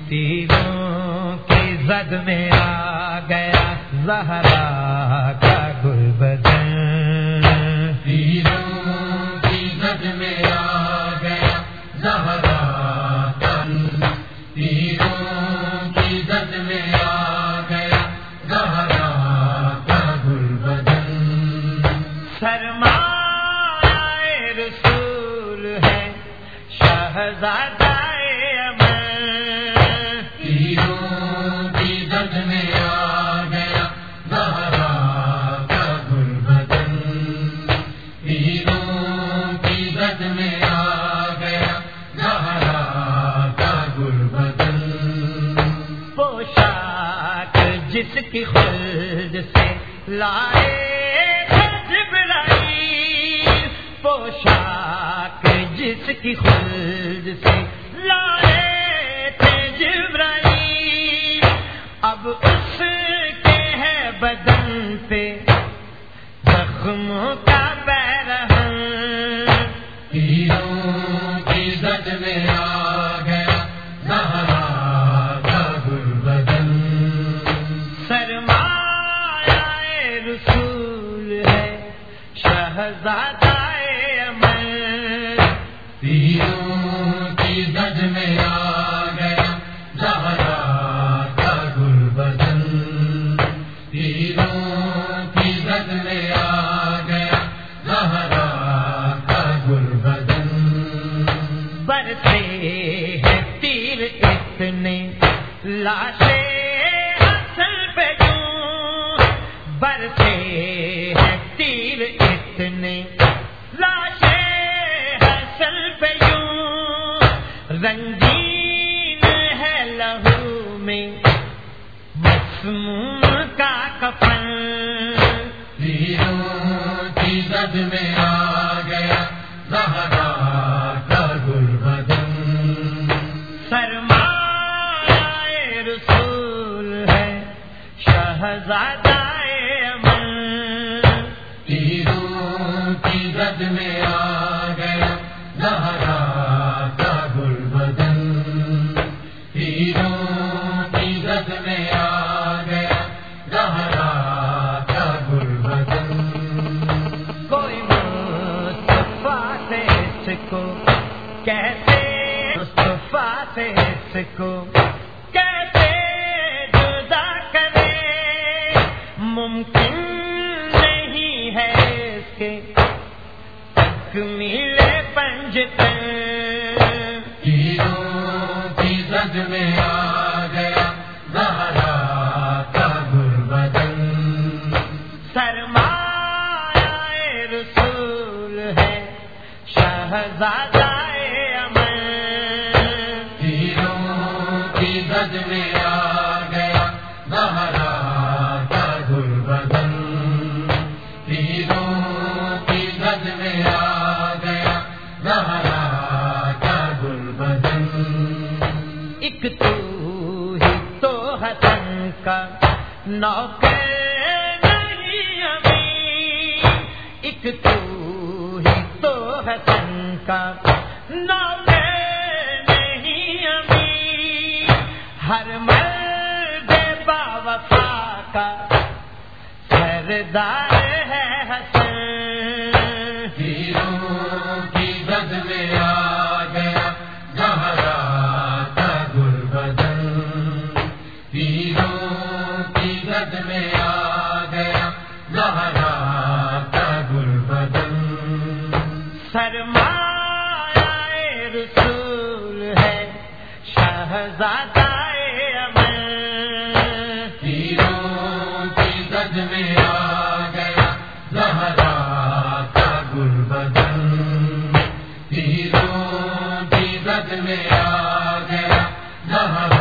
تیروں کی زد میں آ گیا زہرا کا گل بدن، تیروں کی زد میں آ گیا زہرا کا، تیروں کی زد میں آ گیا زہرا کا گل بدن، سرمایہ رسول ہے شہزادہ تیروں کی زد میں آ گیا زہرا کا گل بدن، تیروں کی زد میں آ گیا زہرا کا گل بدن، پوشاک جس کی خلد سے لائے جبرائیل، پوشاک جس کی خلد سے لائے تھے جبرائیل، اب اس کے ہے بدن پہ زخموں کا پیرہن، تیروں کی زد میں آ گیا زہرا کا گل بدن، سرمایہ رسول ہے شہزادہ امن، تیروں کی زد میں آ گیا زہرا کا گل بدن، تیروں کی زد میں آ گیا زہرا کا گل بدن، برسے ہیں تیر اتنے لاشیں حسن پہ کیوں، برسے ہیں تیر اتنے لاشیں حسن پہ کیوں، رنگین ہے لہو میں مسموم کا کفن، تیروں کی زد میں آ گیا زہرا کا گل بدن، سرمایہ رسول ہے شہزادہ امن، تیروں کی زد میں آ گیا زہرا کا گل بدن، تیروں کی زد میں آ گیا زہرا کا گل بدن، کوئی مصطفیٰ سے اس کو کیسے، مصطفیٰ سے اس کو کیسے جدا کرے، ممکن نہیں ہے اس کے تکمیل پنجتن، تیروں کی زد میں آ گیا زہرا کا گل بدن، سرمایہ رسول ہے شہزادہ امن، تیروں کی زد میں آ گیا زہرا کا گل بدن، تیروں کی زد میں آ گیا زہرا کا گل بدن، ایک تو ہی تو حسن کا نوکر نہیں ابھی، ایک تو ہی تو حسن کا نوکر نہیں ابھی، ہر مرد باوفا کا سردار ہے حسن، تیروں کی زد میں آ گیا زہرا کا گل بدن، تیروں کی زد میں آ گیا زہرا کا گل بدن، سرمایہ رسول ہے شہزادہ امن، تیروں کی زد میں آ گیا زہرا کا گل بدن، تیروں کی زد میں آ گیا زہرا